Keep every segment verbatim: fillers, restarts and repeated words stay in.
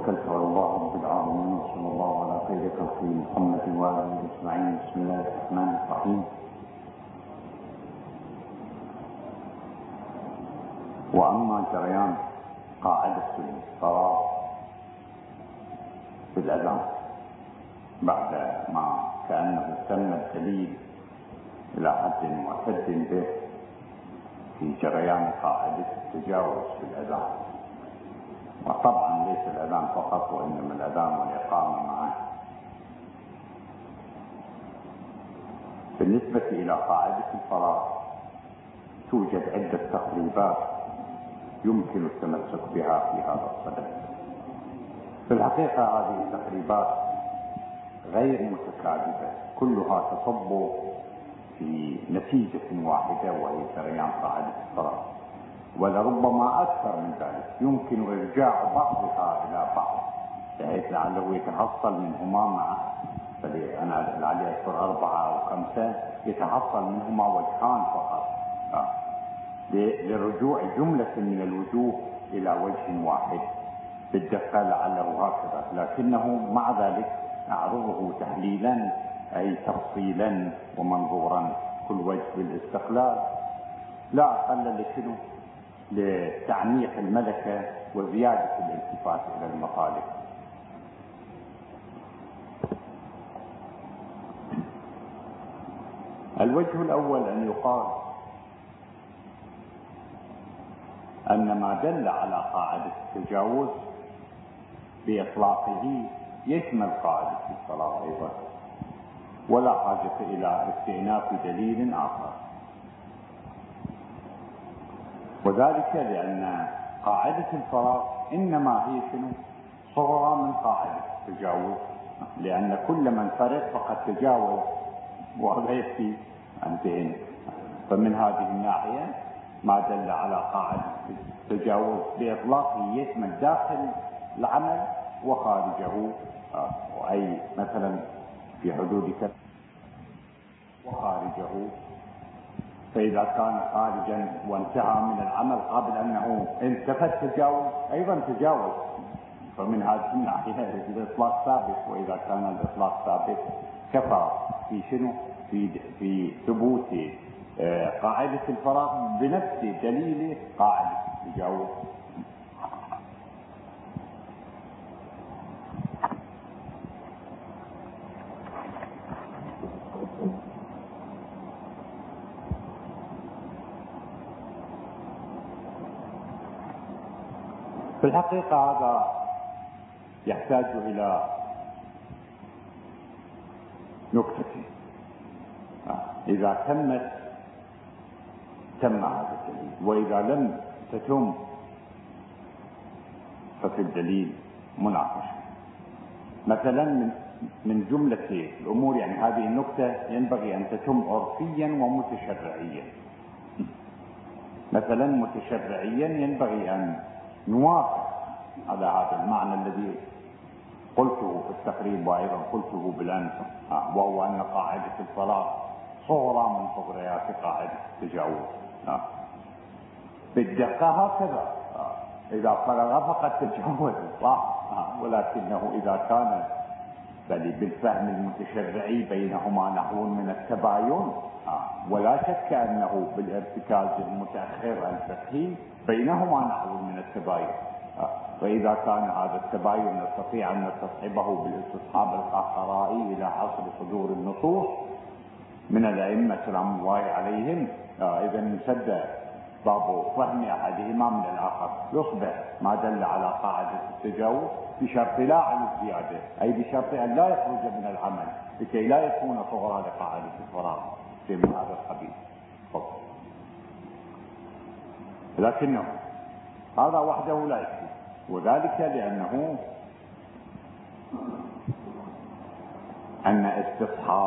توكلت على الله رب العالمين وصلى الله على خير خلقه محمد وآله أجمعين. بسم الله الرحمن الرحيم. وأما جريان قاعدة الصلاة في الأذان بعد ما كأنه تم الدليل إلى حد معتد به في جريان قاعدة التجاوز في الأذان، وطبعا ليس الأذان فقط وإنما الأذان والإقامة معه. بالنسبة إلى قاعدة الصلاة توجد عدة تقريبات يمكن التمسك بها في هذا الصدد. في الحقيقة هذه التقريبات غير متكاذبة، كلها تصب في نتيجة واحدة وهي جريان قاعدة الصلاة، ولربما أكثر من ذلك. يمكن إرجاع بعضها إلى بعض بحيث لعله يتحصل منهما مع أنا لعلي أذكر أربعة أو خمسة يتحصل منهما وجهان فقط لرجوع جملة من الوجوه إلى وجه واحد بالدقة لعله هكذا، لكنه مع ذلك أعرضه تحليلا أي تفصيلا ومنظورا كل وجه بالاستقلال، لا أقل لشنو لتعنيق الملكة وزيادة الالتفات إلى المطالب. الوجه الأول أن يقال أن ما دل على قاعدة التجاوز بإطلاقه يشمل قاعدة الصلاة أيضا، ولا حاجة إلى استئناف دليل آخر، وذلك لأن قاعدة الصلاة إنما هي شنو؟ صغرى من قاعدة التجاوز، لأن كل من فرق فقد تجاوز وهذا يكفي عندهن. فمن هذه الناحية ما دل على قاعدة التجاوز بإطلاقه يشمل داخل العمل وخارجه، أي مثلا في حدود كذا وخارجه، فإذا كان خارجا وانتهى من العمل قبل أنه انتفى التجاوز أيضا تجاوز. فمن هذه الناحية الإطلاق ثابت، وإذا كان الإطلاق ثابت كفى في شنو؟ في في ثبوت قاعدة الفراغ بنفس دليل قاعدة التجاوز. في الحقيقة هذا يحتاج إلى نكتة. إذا تمت تم هذا الدليل، وإذا لم تتم ففي الدليل مناقشة. مثلا من من جملة الأمور، يعني هذه النكتة ينبغي أن تتم عرفيا ومتشرعيا. مثلا متشرعيا ينبغي أن نوافق على هذا المعنى الذي قلته في التقريب وأيضا قلته بالأمس، وهو أن قاعدة الصلاة صغرى من صغريات قاعدة التجاوز بالدقة هكذا. إذا فرغ فقد تجاوز صح، ولكنه إذا كان بل بالفهم المتشرعي بينهما نحو من التباين، ولا شك أنه بالارتكاز المتأخر الفقهي بينهما نحو من التباين. فإذا كان هذا التباين نستطيع أن نستصحبه بالاستصحاب القهقرائي إلى حصر صدور النصوص من الأئمة سلام الله عليهم، إذا انسد باب فهم أحدهما من الآخر، يصبح ما دل على قاعدة التجاوز بشرط لا عن الزيادة، أي بشرط أن لا يخرج من العمل لكي لا يكون صغرى لقاعدة الفراغ في من هذا القبيل. لكنه هذا وحده لا يكفي، وذلك لأنه أن استصحاب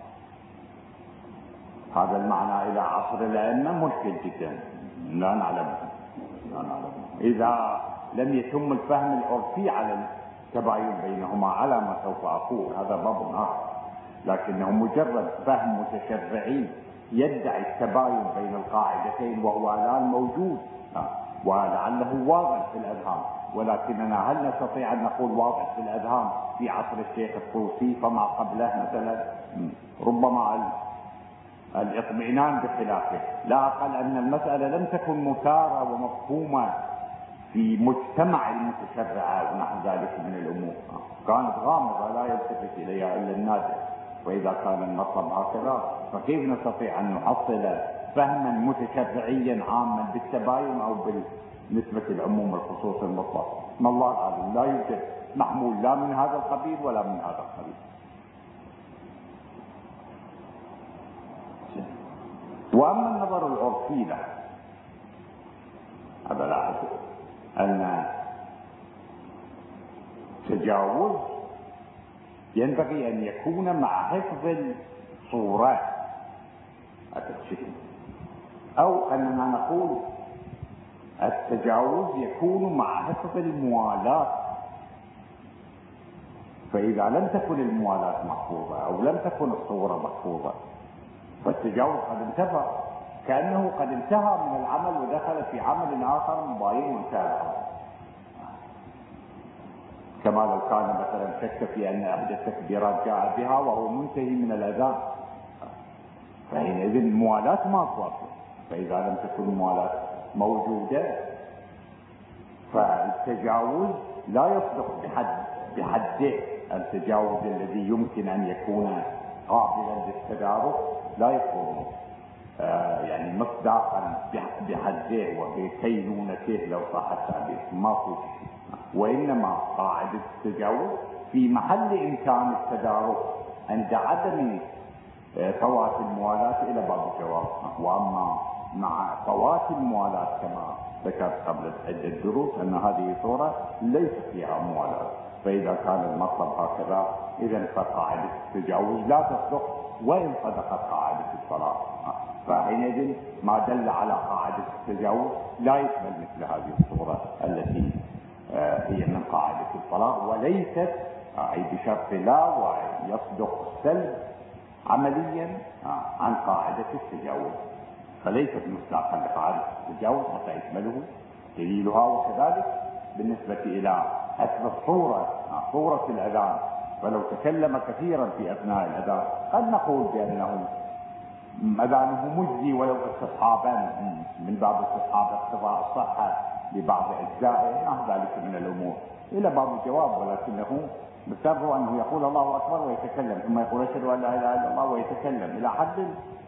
هذا المعنى إلى عصر الأئمة مشكل جدا، لا نعلم لا نعلم إذا لم يتم الفهم العرفي على التباين بينهما على ما سوف أقول، هذا باب آخر. لكنه مجرد فهم متشرعي يدعي التباين بين القاعدتين وهو الآن موجود ولعله واضح في الأذهان، ولكننا هل نستطيع أن نقول واضح في الأذهان في عصر الشيخ الطوسي فما قبله مثلا؟ ربما الاطمئنان بخلافه، لا أقل أن المسألة لم تكن مثارة ومفهومة في مجتمع المتشرعة ونحو ذلك من الأمور، كانت غامضة لا يلتفت إليها إلا النادر. وإذا كان المطلب هكذا فكيف نستطيع أن نحصل فهما متشرعيا عاما بالتباين أو بالنسبة العموم الخصوص المطلق؟ ما الله أعلم، لا يوجد محمول لا من هذا القبيل ولا من هذا القبيل. وأما النظر العرفي له، هذا لاحظ أن التجاوز ينبغي أن يكون مع حفظ الصورة الشكل، أو أننا نقول التجاوز يكون مع حفظ الموالاة. فإذا لم تكن الموالاة محفوظة أو لم تكن الصورة محفوظة فالتجاوز قد انتهى، كأنه قد انتهى من العمل ودخل في عمل آخر مباين وانتهى، كما لو كان مثلا شك في أن أحد التكبيرات جاء بها وهو منتهي من الأذان، فحينئذ الموالاة ما توافق. فإذا لم تكن الموالاة موجودة فالتجاوز لا يصدق بحد بحده. التجاوز الذي يمكن أن يكون قابلا للتدارك لا يكون آه يعني مصداقا بحده وبكينونته لو صح التعبير، ما في، وإنما قاعدة التجاوز في محل إمكان التدارك عند عدم فوات الموالاة إلى باب الجواب. وأما مع فوات الموالاة كما ذكرت قبل عدة دروس أن هذه صورة ليس فيها موالاة، فإذا كان المطلب هكذا إذا فقاعدة التجاوز لا تصدق وإن صدقت قاعدة الصلاة. فحينئذ ما دل على قاعدة التجاوز لا يشمل مثل هذه الصورة التي هي من قاعدة الصلاة، وليست أي بشرط لا ويصدق السلب عمليا عن قاعدة التجاوز، فليست مصداقا لقاعدة التجاوز حتى يشمله دليلها. وكذلك بالنسبة إلى حفظ الصورة، صورة الأذان، فلو تكلم كثيرا في أثناء الأذان قد نقول بأنه أذانه مجزي ولو استصحابا من باب استصحاب اقتضاء الصحة لبعض أجزائه، نحو ذلك من الأمور إلى باب الجواب، ولكنه بسبب أنه يقول الله أكبر ويتكلم ثم يقول أشهد أن لا إله إلا الله ويتكلم إلى حد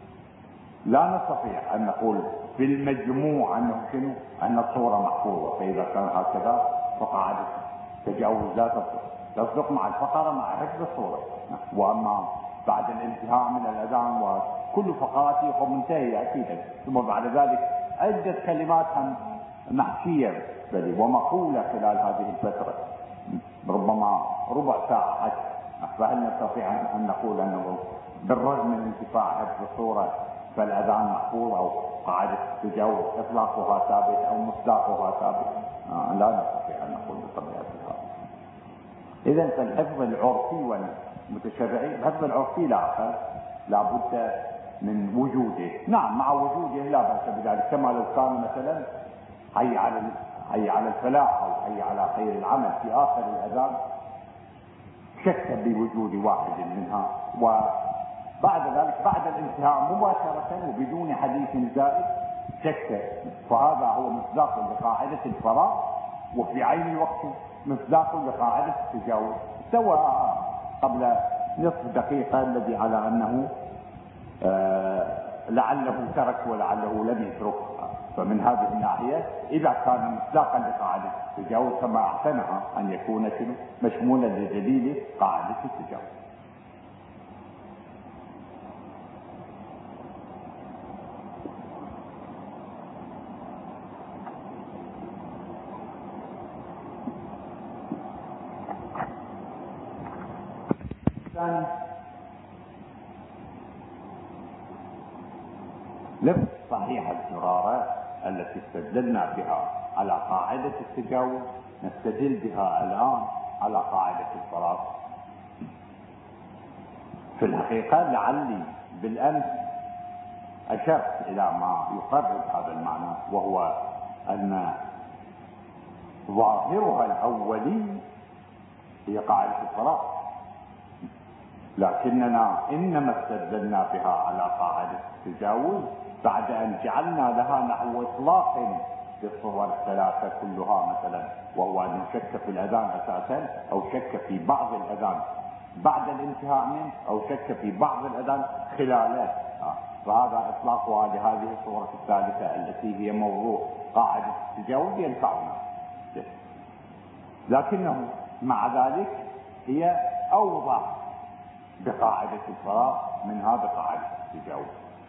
لا نستطيع أن نقول في المجموع أنه شنو أن الصورة محفوظة. فإذا كان هكذا فقاعدة التجاوز لا تصدق، تصدق مع الفقرة مع حفظ الصورة. وأما بعد الانتهاء من الأذان وكل فقراته منتهية أكيدا، ثم بعد ذلك عدة كلمات محشية بل ومقولة خلال هذه الفترة ربما ربع ساعة حتى، فهل نستطيع أن نقول أنه بالرغم من انتفاع حفظ الصورة فالأذان محفوظ أو قاعدة التجاوز إطلاقها ثابت أو مصداقها ثابت؟ آه لا نستطيع أن نقول بطبيعة الحال. إذا فالحفظ العرفي والمتشرعي، الحفظ العرفي لا لا بد من وجوده، نعم مع وجوده لا بأس بذلك، كما لو كان مثلا حي على حي على الفلاح أو حي على خير العمل في آخر الأذان شك بوجود واحد منها، وبعد ذلك بعد الانتهاء مباشرة وبدون حديث زائد شك، فهذا هو مصداق لقاعدة الفراغ، وفي عين الوقت مصداق لقاعدة التجاوز، سواء قبل نصف دقيقة الذي على أنه آه لعله ترك ولعله لم يترك. فمن هذه الناحية إذا كان مصداقا لقاعدة التجاوز كما أحسنها أن يكون مشمولا لدليل قاعدة التجاوز. لفظ صحيح الزرارة التي استدلنا بها على قاعدة التجاوز نستدل بها الآن على قاعدة الفراغ. في الحقيقة لعلي بالأمس أشرت إلى ما يقرب هذا المعنى، وهو أن ظاهرها الأولي هي قاعدة الطلاق، لكننا إنما استدلنا بها على قاعدة التجاوز بعد أن جعلنا لها نحو إطلاق بالصور الثلاثة كلها، مثلا وهو أنه شك في الأذان أساسا أو شك في بعض الأذان بعد الانتهاء منه أو شك في بعض الأذان خلاله، فهذا إطلاقها لهذه الصورة الثالثة التي هي موضوع قاعدة التجاوز ينفعنا، لكنه مع ذلك هي أوضح بقاعدة الفراق منها بقاعدة التجاوز.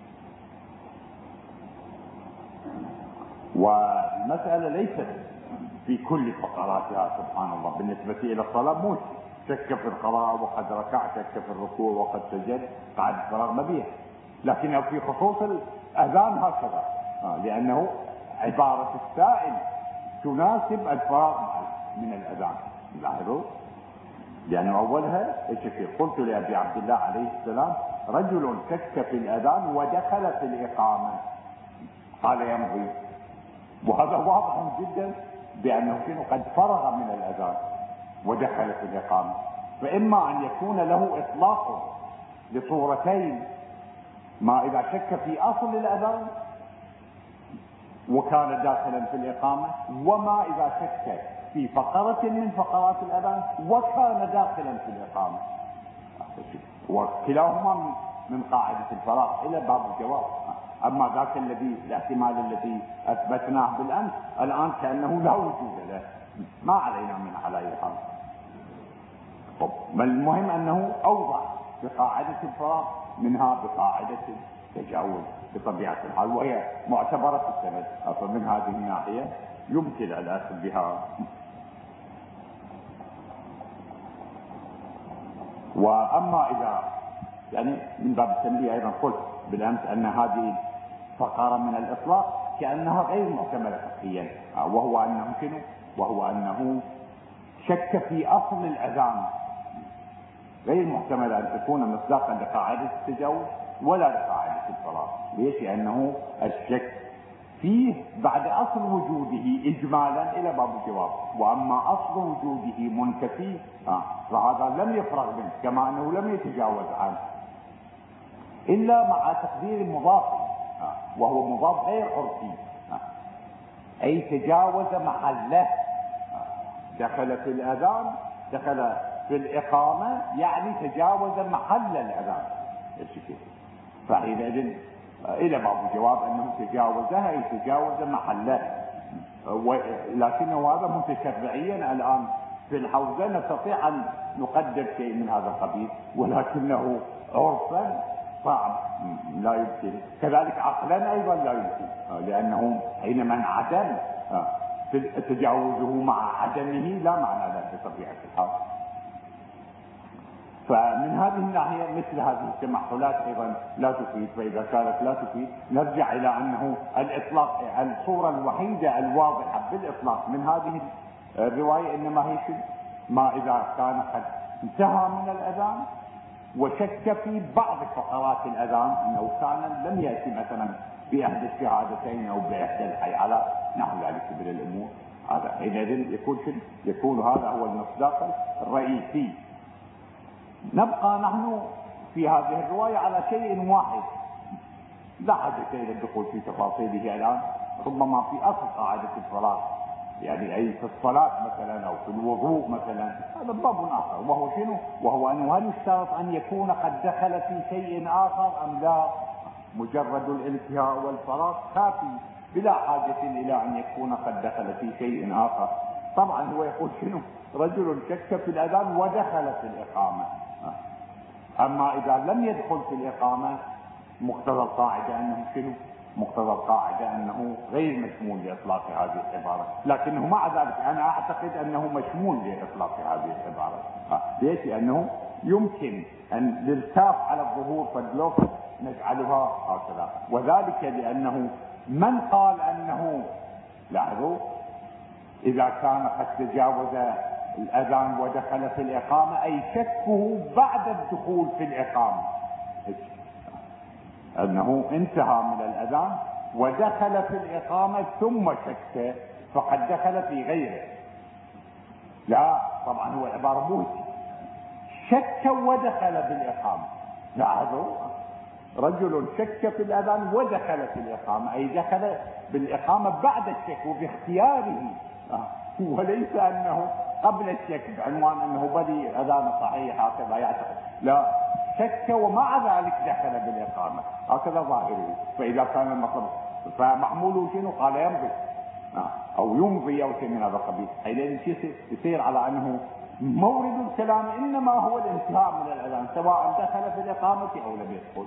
والمسألة ليست في كل فقراتها سبحان الله. بالنسبة إلى الصلاة مو شك في القراءة وقد ركع، شك في الركوع وقد سجد، قاعدة الفراق مبيح، لكنه في خصوص الأذان هكذا، لأنه عبارة السائل تناسب الفراغ من الأذان. لاحظوا، لأنه أولها الشكل قلت لأبي عبد الله عليه السلام رجل شك في الأذان ودخل في الإقامة قال يمضي، وهذا واضح جدا بأنه شنو قد فرغ من الأذان ودخل في الإقامة. فإما أن يكون له إطلاق لصورتين، ما إذا شك في أصل الأذان وكان داخلا في الإقامة، وما إذا شك في فقرة من فقرات الأذان وكان داخلا في الإقامة، وكلاهما من قاعدة الفراغ إلى باب الجواب. أما ذاك الذي الاحتمال الذي أثبتناه بالأمس الآن كأنه لا وجود له، ما علينا من على أي حال. بل المهم أنه أوضح بقاعدة الفراغ منها بقاعدة التجاوز بطبيعة الحال، وهي معتبرة السند، فمن هذه الناحية يمكن الأخذ بها. وأما إذا يعني من باب التنبيه أيضا قلت بالأمس أن هذه فقرة من الإطلاق كأنها غير محتملة فقهيا، وهو أنه شنو؟ وهو أنه شك في أصل الأذان، غير محتمل أن تكون مصداقا لقاعدة التجاوز ولا لقاعدة الفراغ. ليش؟ لأنه الشك فيه بعد أصل وجوده إجمالا إلى باب الجواب، وأما أصل وجوده منتفي فهذا لم يفرغ منه، كما أنه لم يتجاوز عنه إلا مع تقدير مضاف، وهو مضاف غير عرفي، أي تجاوز محله، دخل في الأذان، دخل في الإقامة، يعني تجاوز محل الأذان. فحينئذ إلى بعض الجواب أنه تجاوزها أي تجاوز محله، لكنه هذا متشرعيا الآن في الحوزة نستطيع أن نقدر شيء من هذا القبيل، ولكنه عرفا صعب لا يمكن، كذلك عقلا أيضا لا يمكن، لأنه حينما انعدم تجاوزه مع عدمه لا معنى له بطبيعة الحال. فمن هذه الناحية مثل هذه التمحلات أيضا لا تفيد، فإذا كانت لا تفيد نرجع إلى أنه الإطلاق الصورة الوحيدة الواضحة بالإطلاق من هذه الرواية إنما هي ما إذا كان قد انتهى من الأذان وشك في بعض فقرات الأذان أنه كان لم يأتي مثلا بإحدى الشهادتين أو بإحدى الحيعلات نحو ذلك من الأمور، هذا حينئذ يكون يكون هذا هو المصداق الرئيسي. نبقى نحن في هذه الرواية على شيء واحد لا حاجة إلى الدخول في تفاصيله الآن، ربما في أصل قاعدة الفراغ، يعني أي في الصلاة مثلا أو في الوضوء مثلا، هذا باب آخر، وهو شنو؟ وهو أنه هل يشترط أن يكون قد دخل في شيء آخر أم لا؟ مجرد الانتهاء والفراغ كافي بلا حاجة إلى أن يكون قد دخل في شيء آخر. طبعا هو يقول شنو؟ رجل شك في الأذان ودخل في الإقامة، أما إذا لم يدخل في الإقامة مقتضى القاعدة أنه شنو؟ مقتضى القاعدة أنه غير مشمول لإطلاق هذه العبارة، لكنه مع ذلك أنا أعتقد أنه مشمول لإطلاق هذه العبارة. ليش؟ لأنه يمكن أن للكاف على الظهور فاللوف نجعلها هكذا، وذلك لأنه من قال أنه لاحظوا إذا كان قد تجاوز الأذان ودخل في الإقامة أي شكه بعد الدخول في الإقامة، أنه انتهى من الأذان ودخل في الإقامة ثم شك فقد دخل في غيره، لا طبعا هو عبارة بوتي، شك ودخل بالإقامة. لاحظوا، رجل شك في الأذان ودخل في الإقامة، أي دخل بالإقامة بعد الشك وباختياره، وليس أنه قبل الشك بعنوان أنه بدي أذان صحيح هكذا يعتقد، لا، شك ومع ذلك دخل بالإقامة، هكذا ظاهره. فإذا كان المطلب فمحموله شنو؟ قال يمضي أو يمضي أو شيء من هذا القبيل، حينئذ يصير على أنه مورد الكلام إنما هو الانتهاء من الأذان، سواء دخل في الإقامة أو لم يدخل.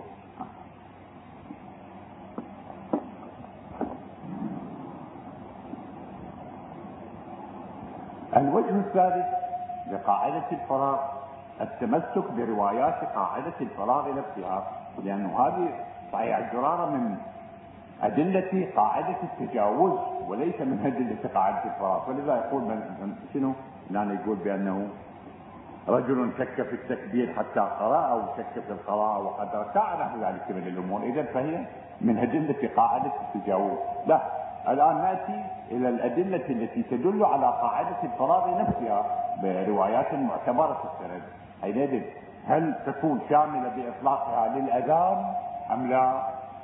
الوجه الثالث لقاعدة الفراغ التمسك بروايات قاعدة الفراغ نفسها، لأنه هذه صحيح الجرارة من أدلة قاعدة التجاوز وليس من أدلة قاعدة الفراغ. فلذا يقول من شنو؟ لأنه يقول بأنه رجل شك في التكبير حتى قرأ أو شك في القراءة وقد ركع، نحو ذلك من الأمور، إذا فهي من أدلة قاعدة التجاوز. لا، الآن نأتي إلى الأدلة التي تدل على قاعدة الفراغ نفسها بروايات معتبرة السند. حينئذ هل تكون شاملة بإطلاقها للأذان أم لا؟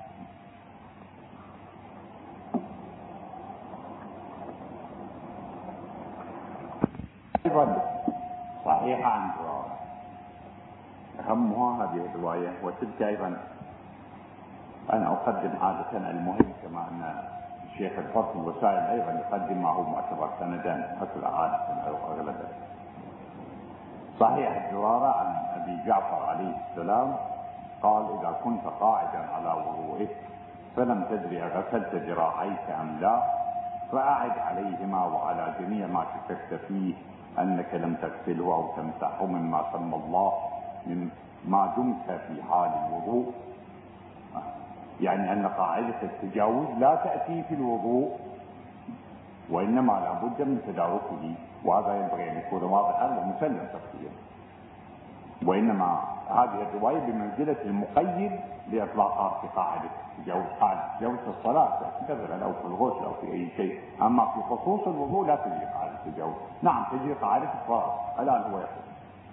أيضا صحيحة عن جرارة، أهمها هذه الرواية، وتلك أيضا أنا أقدم عادة المهم، كما أن الشيخ الحر في الوسائل أيضا يقدم ما هو معتبر سندا مثل عادة أو أغلبها. صحيح الجرارة عن أبي جعفر عليه السلام قال: إذا كنت قاعدا على وضوئك فلم تدري غسلت ذراعيك أم لا فأعد عليهما وعلى جميع ما شككت فيه أنك لم تغسله أو تمسحه مما سمى الله مما دمت في حال الوضوء. يعني أن قاعدة التجاوز لا تأتي في الوضوء، وإنما لا بد من تداركه، وهذا ينبغي أن يكون واضحا ومسلم تفسيره. وإنما هذه الرواية بمنزلة المقيد لإطلاقات في قاعدة التجاوز، قاعدة التجاوز في الصلاة مثلا أو في الغسل أو في أي شيء، أما في خصوص الوضوء لا تجري قاعدة التجاوز. نعم تجري قاعدة الفراغ. الآن هو يقول: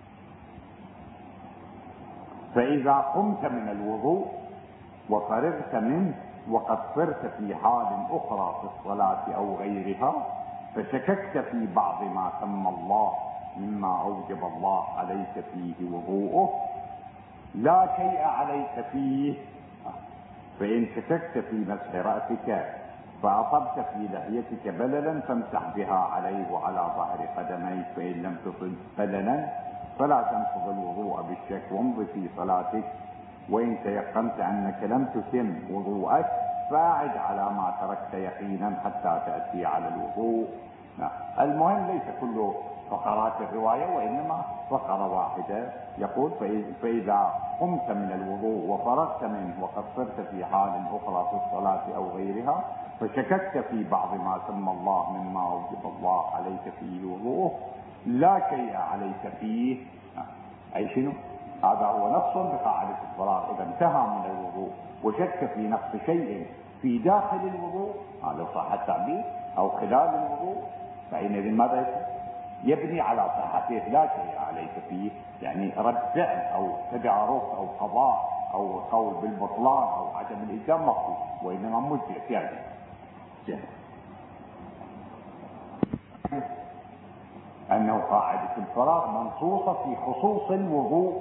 فإذا قمت من الوضوء وفرغت منه وقد صرت في حال أخرى في الصلاة أو غيرها فشككت في بعض ما سمى الله مما أوجب الله عليك فيه وضوءه لا شيء عليك فيه، فإن شككت في مسح رأسك فأصبت في لحيتك بللا فامسح بها عليه وعلى ظهر قدميك، فإن لم تصب بللا فلا تنقض الوضوء بالشك وامض في صلاتك، وإن تيقنت أنك لم تتم وضوءك فأعد على ما تركت يقينا حتى تأتي على الوضوء. المهم ليس كل فقرات الرواية، وإنما فقرة واحدة يقول: فإذا قمت من الوضوء وفرغت منه وقد صرت في حال أخرى في الصلاة أو غيرها فشككت في بعض ما سمى الله مما أوجب الله عليك فيه وضوءه لا شيء عليك فيه. أي شنو؟ هذا هو نقص بقاعدة الفراغ. إذا انتهى من الوضوء وشك في نقص شيء في داخل الوضوء، هذا صح التعبير، أو خلال الوضوء، فحينئذ ماذا يصير؟ يبني على صحته لا شيء عليك فيه، يعني رد فعل أو تدارك أو قضاء أو قول بالبطلان أو عدم الإلزام مقصود، وإنما مجزئ يعني. أنه قاعدة الفراغ منصوصة في خصوص الوضوء،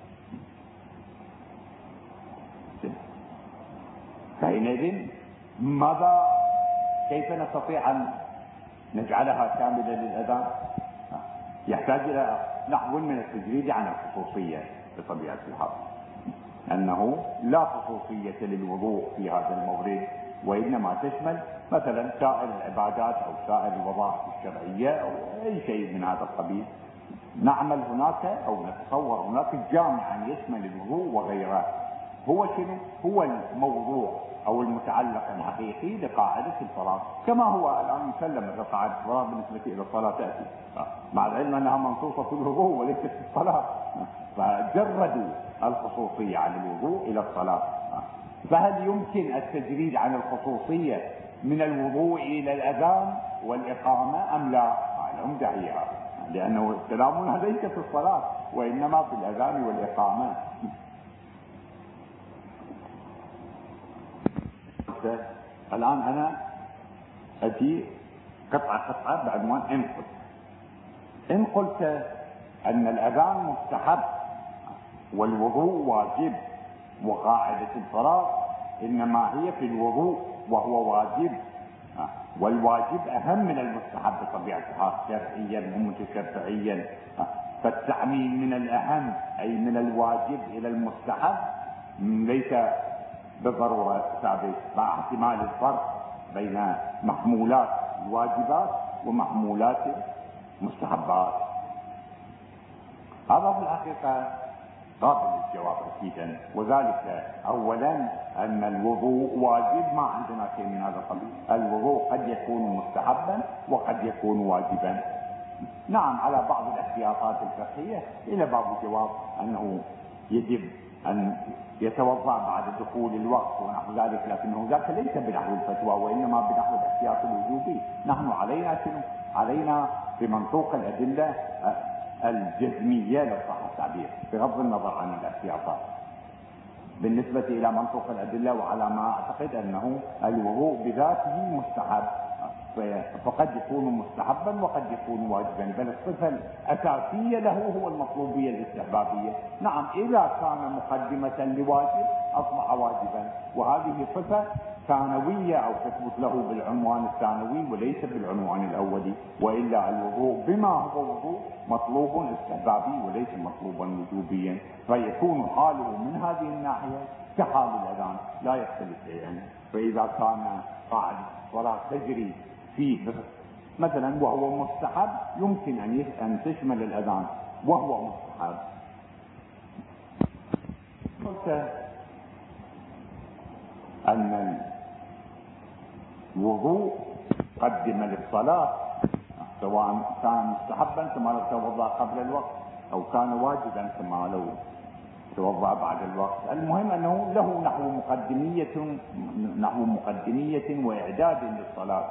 فحينئذ ماذا كيف نستطيع أن نجعلها كاملة للأذان؟ يحتاج إلى نحو من التجريد عن الخصوصية بطبيعة الحال، أنه لا خصوصية للوضوء في هذا المورد، وإنما تشمل مثلا سائر العبادات أو سائر الوظائف الشرعية أو أي شيء من هذا القبيل. نعمل هناك أو نتصور هناك جامعا يشمل الوضوء وغيره. هو شنو؟ هو الموضوع أو المتعلق الحقيقي لقاعدة الفراغ، كما هو الآن مسلم قاعدة الفراغ بالنسبة إلى الصلاة تأتي، مع العلم أنها منصوصة في الوضوء وليست في الصلاة، فجردوا الخصوصية عن الوضوء إلى الصلاة. فهل يمكن التجريد عن الخصوصية من الوضوء إلى الأذان والإقامة أم لا؟ العمدة هي لأنه كلامنا ليس في الصلاة وإنما في الأذان والإقامة. الآن أنا أتي قطعة قطعة بعنوان إن قلت إن قلت أن الأذان مستحب والوضوء واجب وقاعدة الصلاة إنما هي في الوضوء وهو واجب، والواجب أهم من المستحب بطبيعة الحال شرعيا ومتشرعيا، فالتعميم من الأهم أي من الواجب إلى المستحب ليس بالضرورة ثابت، مع احتمال الفرق بين محمولات الواجبات ومحمولات المستحبات. هذا في الحقيقة قابل للجواب أكيدا، وذلك أولا أن الوضوء واجب، ما عندنا شيء من هذا القبيل. الوضوء قد يكون مستحبا وقد يكون واجبا. نعم على بعض الاحتياطات الفقهية إلى باب الجواب أنه يجب أن يتوضأ بعد دخول الوقت ونحو ذلك، لكنه ذاك ليس بنحو الفتوى وإنما بنحو الاحتياط الوجوبي. نحن علينا شنو؟ علينا بمنطوق الأدلة الجزمية لو صح التعبير بغض النظر عن الاحتياطات. بالنسبة إلى منطوق الأدلة وعلى ما أعتقد أنه الوضوء بذاته مستحب، فقد يكون مستحبا وقد يكون واجبا، بل الصفة الأساسية له هو المطلوبية الاستحبابية. نعم إذا كان مقدمة لواجب أصبح واجبا، وهذه صفة ثانوية أو تثبت له بالعنوان الثانوي وليس بالعنوان الأولي، وإلا الوضوء بما هو وضوء مطلوب استحبابي وليس مطلوبا وجوبيا، فيكون حاله من هذه الناحية كحال الأذان لا يختلف شيئا. فإذا كان قاعدة الصلاة تجري فيه مثلا وهو مستحب يمكن أن تشمل الأذان وهو مستحب. قلت أن الوضوء قدم للصلاة سواء كان مستحبا كما لو توضأ قبل الوقت أو كان واجبا كما لو توضأ بعد الوقت. المهم أنه له نحو مقدمية نحو مقدمية وإعداد للصلاة،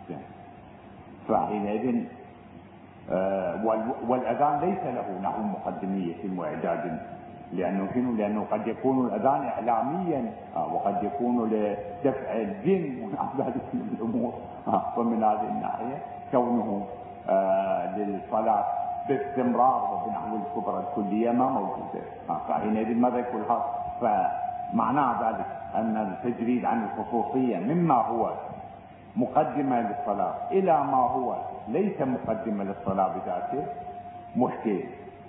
فحينئذ آه والأذان ليس له نحو مقدمية وإعداد، لأنه شنو؟ لأنه قد يكون الأذان إعلاميا آه وقد يكون لدفع الجن ونحو ذلك من الأمور، آه ومن هذه الناحية كونه آه للصلاة باستمرار وبنحو الكبرى الكلية ما موجودة، آه فحينئذ ماذا يكون هذا؟ فمعنى ذلك أن التجريد عن الخصوصية مما هو مقدمة للصلاة إلى ما هو ليس مقدمة للصلاة بذاته مشكل.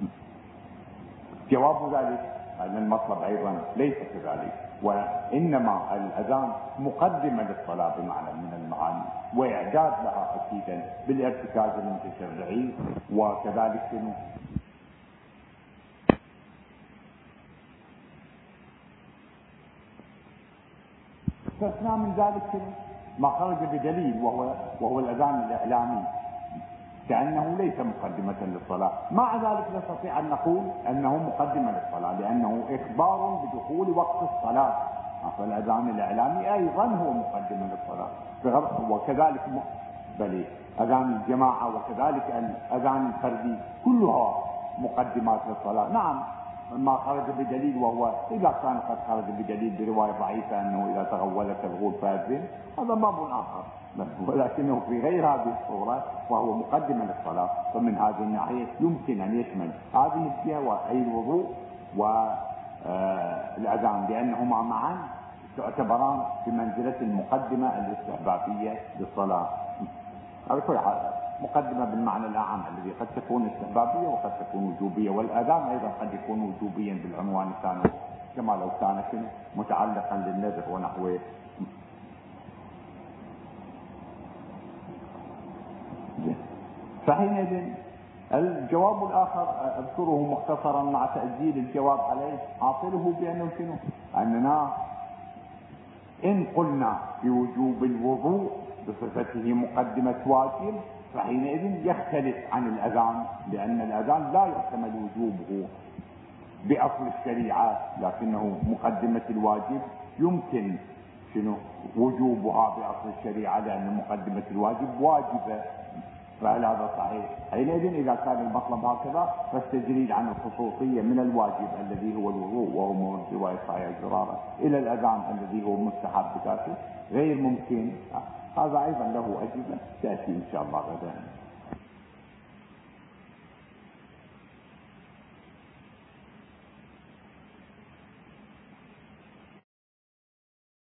جواب ذلك أن المطلب أيضا ليس كذلك، وإنما الأذان مقدمة للصلاة بمعنى من المعاني وإعداد لها أكيدا بالارتكاز المتشرعي، وكذلك استثناء من ذلك ما خرج بدليل وهو وهو الأذان الإعلامي كأنه ليس مقدمة للصلاة. مع ذلك نستطيع أن نقول أنه مقدمة للصلاة لأنه إخبار بدخول وقت الصلاة، فالأذان الإعلامي أيضا هو مقدمة للصلاة، وكذلك بل أذان الجماعة وكذلك الأذان الفردي كلها مقدمات للصلاة. نعم ما خرج بدليل، وهو إذا كان قد خرج بدليل برواية ضعيفة أنه إذا تغولت الغول فأذن هذا باب آخر، ولكنه في غير هذه الصورة وهو مقدمة للصلاة، فمن هذه الناحية يمكن أن يشمل هذه الجهة أي الوضوء والأذان لأنهما معا تعتبران بمنزلة المقدمة الاستحبابية للصلاة. على كل حال مقدمة بالمعنى الأعم الذي قد تكون استحبابية وقد تكون وجوبية، والأذان أيضا قد يكون وجوبيا بالعنوان الثانوي كما لو كان متعلقا للنذر ونحوه. فحينئذ الجواب الآخر أذكره مختصرا مع تأجيل الجواب عليه، حاصله بأنه شنو؟ أننا إن قلنا بوجوب الوضوء بصفته مقدمة واجب فحينئذ يختلف عن الأذان، لأن الأذان لا يحتمل وجوبه بأصل الشريعة، لكنه مقدمة الواجب يمكن شنو وجوبها بأصل الشريعة، لأن مقدمة الواجب واجبة، فهل هذا صحيح؟ حينئذ إذا كان المطلب هكذا فالتجريد عن الخصوصية من الواجب الذي هو الوضوء وهو من رواية صحيح الزرارة إلى الأذان الذي هو مستحب بذاته غير ممكن. هذا أيضا له أجوبة تأتي إن شاء الله غدا.